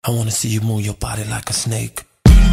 I wanna see you move your body like a snake.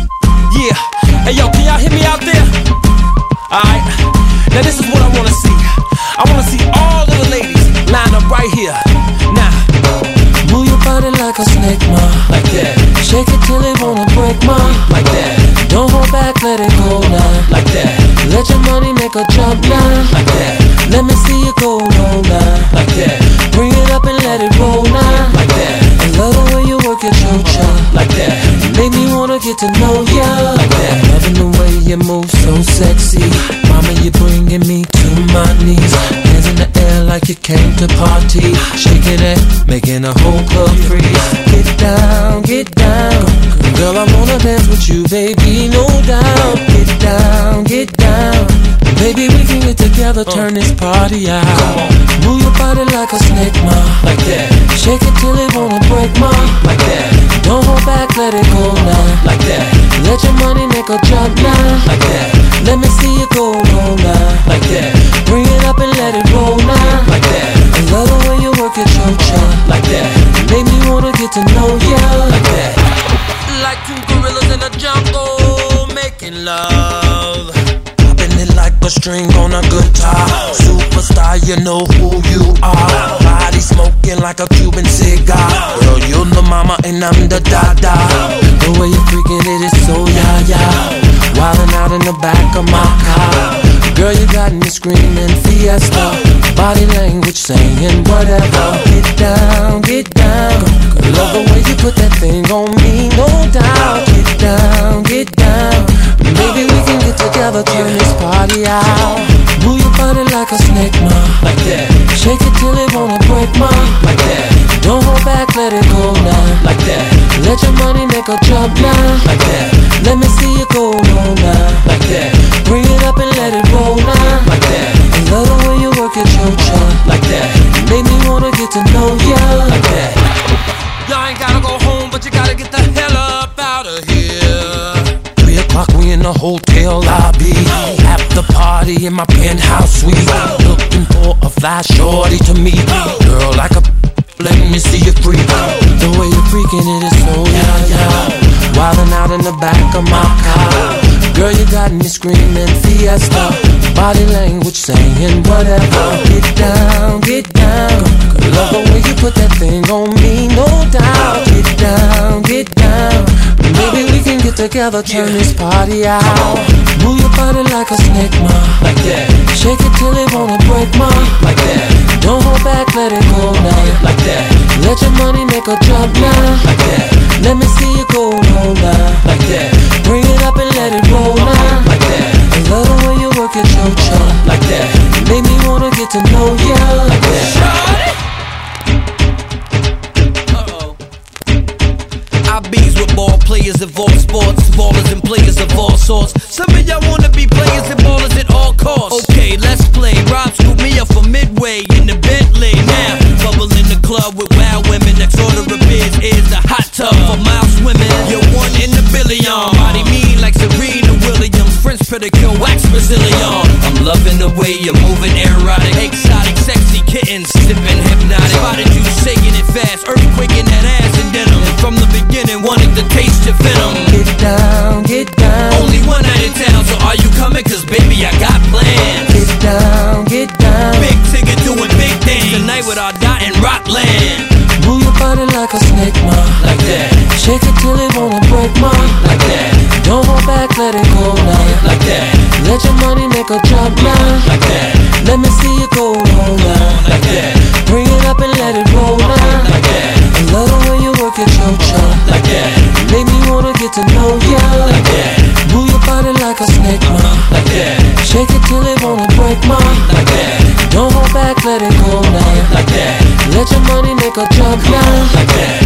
Yeah, hey yo, can y'all hear me out there? Alright, now this is what I wanna see. I wanna see all of the ladies line up right here. Now, move your body like a snake, ma. Like that. Shake it till it wanna break, ma. Like that. Don't hold back, let it go now. Like that. Let your money make a jump now. Like that. Let me see you go low now. Like that. Bring it up and let it roll now. Like that. I love the way you work your cho-cha. Like that. Make me wanna get to know ya. Like that. I'm loving the way you move so sexy. Mama, you're bringing me to my knees. Hands in the air like you came to party. Shaking it, making the whole club freeze. Get down, get down. Girl, I wanna dance with you, baby, no doubt. Get down, get down. Baby, we can get together, turn this party out. Move your body like a snake, ma. Like that. Shake it till it wanna break, ma. Like that. Don't hold back, let it go now. Like that. Let your money make a jump now. Like that. Let me see you go low now. Like that. Bring it up and let it roll now. Like that. I love the way you work your cho-cha. Like that. Make me wanna get to know ya. Like that. Like two gorillas in a jungle making love. Popping it like a string on a guitar. Superstar, you know who you are. Body smoking like a Cuban cigar. Girl, you're the mama and I'm the dada. The way you're freaking it is so ya-ya. Wildin' out in the back of my car. Girl, you got me screaming fiesta. Body language saying whatever. Get down, get down. Love the way you put that thing on me, no doubt. Get down, get down. Maybe we can get together, turn this party out. Move your body like a snake, ma. Like that. Shake it till it wanna break, ma. Like that. Don't hold back, let it go now. Like that. Let your money make a jump now. Like that. Let me see you go low now. Like that. Bring it up and let it roll now. Like that. I love the way you work your cho-cha. Like that. Make me wanna get to know ya. Like that. Y'all ain't gotta go home, but you gotta get the hell up out of here. 3 o'clock, we in the hotel lobby. After party in my penthouse suite. Looking for a fly shorty to meet. Girl, like a let me see you freak. The way you're freaking it is so yeah. Wildin' out in the back of my car. Girl, you got me screaming fiesta. Body language saying whatever. Get down, get down. Love the way you put that thing on me, no doubt. Get down, get down. Maybe we can get together, turn this party out. Move your body like a snake, ma. Like that. Shake it till it wanna break, ma. Like that. Don't hold back, let it go now. Like that. Let your money make a jump now. Like that. Let me see you go low now. Like that. Bring it up and let it roll now. Like that. I love the way you work your cho-cha. Like that. Make me wanna get to know ya. Like that. I bees with ball players of all sports, ballers and players of all sorts. Some of y'all wanna be players and ballers at all costs. Okay, let's play. Rob scooped me up from Midway in the Bentley. Now, bubble in the club with wild women. Next order of beers is the hot tub for mild swimming. You're one in a billion. Body mean like Serena Williams. French pedicure, wax Brazilian. I'm loving the way you're moving, erotic, exotic, sexy kittens, sipping hypnotic. Spotted you shaking it fast, earthquaking that ass and denim. And from the beginning, wanted to taste your venom. Get down, get down. Only one night in town, so are you coming? Cause baby, I got plans. Get down, get down. Big ticket doing big things tonight with our dot in Rockland. Move your body like a snake, ma. Like that. Shake it till it wanna break, ma. Like that. Don't hold back, let it go now. Like that. Let your money make a jump now. Like that. Let me see you go low now. Like that. Bring it up and let it roll now. Like that. I love the way you work your cho-cha. Like that. Make me wanna get to know ya. Like that. Move your body like a snake, ma. Like that. Shake it till it wanna break, ma. Like that. Don't hold back, let it go now. Like that. Let your money make a jump now. Like that.